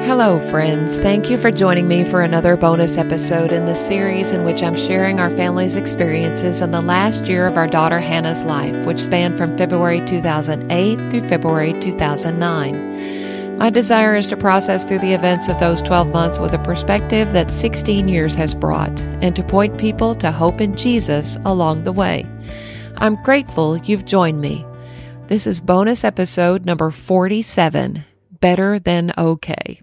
Hello, friends. Thank you for joining me for another bonus episode in the series in which I'm sharing our family's experiences in the last year of our daughter Hannah's life, which spanned from February 2008 through February 2009. My desire is to process through the events of those 12 months with a perspective that 16 years has brought, and to point people to hope in Jesus along the way. I'm grateful you've joined me. This is bonus episode number 47, Better Than Okay.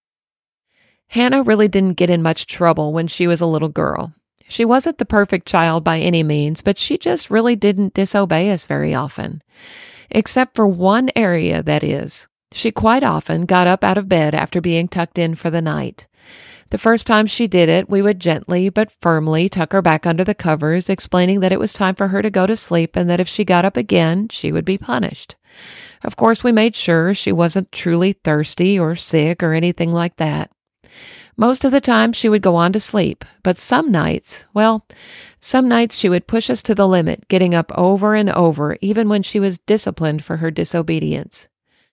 Hannah really didn't get in much trouble when she was a little girl. She wasn't the perfect child by any means, but she just really didn't disobey us very often. Except for one area, that is. She quite often got up out of bed after being tucked in for the night. The first time she did it, we would gently but firmly tuck her back under the covers, explaining that it was time for her to go to sleep and that if she got up again, she would be punished. Of course, we made sure she wasn't truly thirsty or sick or anything like that. Most of the time, she would go on to sleep, but some nights she would push us to the limit, getting up over and over, even when she was disciplined for her disobedience.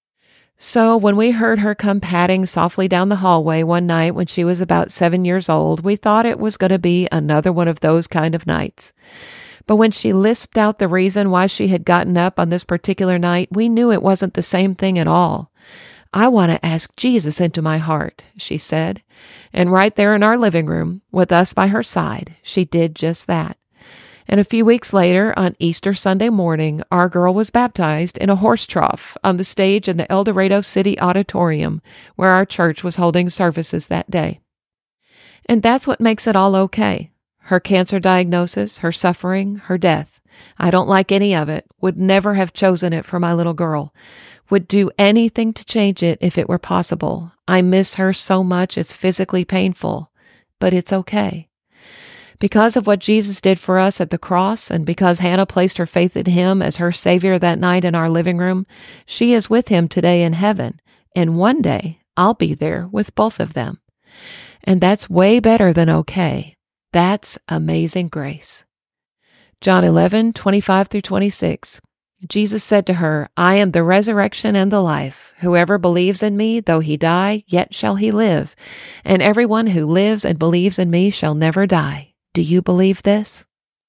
So when we heard her come padding softly down the hallway one night when she was about 7 years old, we thought it was going to be another one of those kind of nights. But when she lisped out the reason why she had gotten up on this particular night, we knew it wasn't the same thing at all. "I want to ask Jesus into my heart," she said. And right there in our living room, with us by her side, she did just that. And a few weeks later, on Easter Sunday morning, our girl was baptized in a horse trough on the stage in the El Dorado City Auditorium, where our church was holding services that day. And that's what makes it all okay. Her cancer diagnosis, her suffering, her death. I don't like any of it, would never have chosen it for my little girl. Would do anything to change it if it were possible. I miss her so much it's physically painful, but it's okay. Because of what Jesus did for us at the cross, and because Hannah placed her faith in Him as her Savior that night in our living room, she is with Him today in heaven, and one day I'll be there with both of them. And that's way better than okay. That's amazing grace. John 11:25-26. Jesus said to her, "I am the resurrection and the life. Whoever believes in me, though he die, yet shall he live. And everyone who lives and believes in me shall never die." Do you believe this?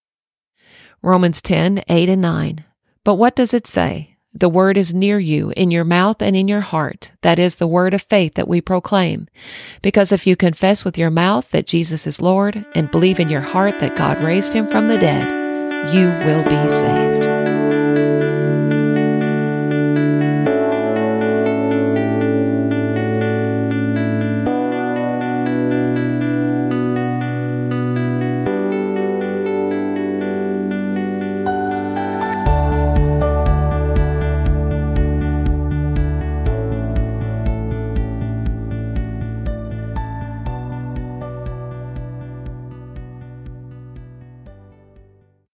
Romans 10:8-9. But what does it say? The word is near you, in your mouth and in your heart. That is the word of faith that we proclaim. Because if you confess with your mouth that Jesus is Lord and believe in your heart that God raised Him from the dead, you will be saved.